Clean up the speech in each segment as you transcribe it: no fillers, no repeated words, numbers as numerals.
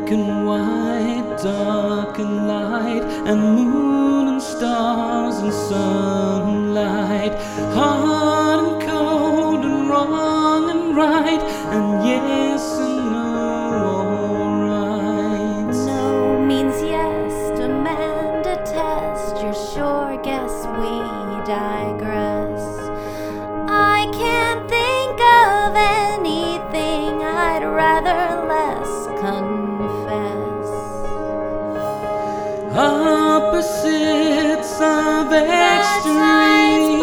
black and white, dark and light, and moon and stars and sunlight, hot and cold and wrong and right, and yes and no, alright. No means yes, demand a test, your sure guess we digress. I can't think of anything I'd rather less confess. Opposites of extremes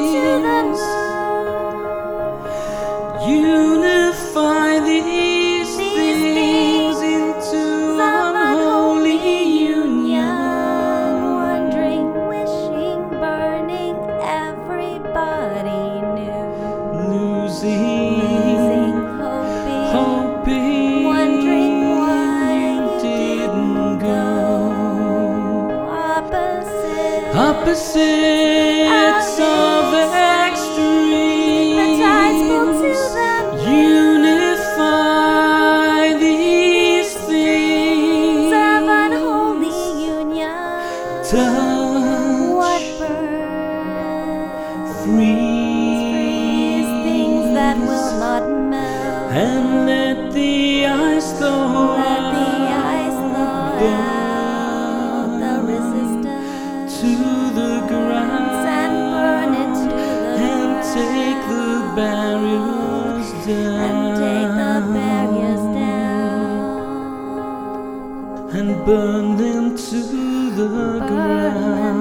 unify these things into unholy union. Wondering, wishing, burning, everybody knew. Losing, hoping, wondering why you didn't go. Opposites of extremes, the tides pull to them, unify these things of unholy union. Touch, What burns, freeze things that will not melt, and let the ice thaw let the ice thaw out the resistance to the ground and burn it to the and ground. take the barriers And take the barriers down and burn them to the ground.